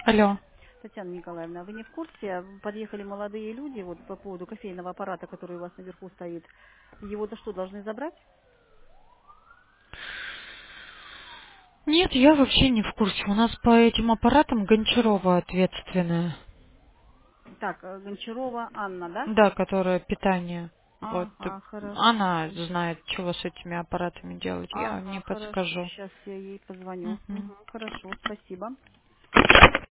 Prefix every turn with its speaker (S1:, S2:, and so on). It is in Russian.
S1: Алло.
S2: Татьяна Николаевна, вы не в курсе? Подъехали молодые люди вот по поводу кофейного аппарата, который у вас наверху стоит. Его-то что, должны забрать?
S1: Нет, я вообще не в курсе. У нас по этим аппаратам Гончарова ответственная.
S2: Так, Гончарова Анна, да?
S1: Да, которая питание. Вот.
S2: Ага, хорошо.
S1: Она знает, чего с этими аппаратами делать. Я не
S2: Ага, хорошо.
S1: подскажу.
S2: Сейчас я ей позвоню.
S1: Мгм.
S2: Угу, хорошо, спасибо.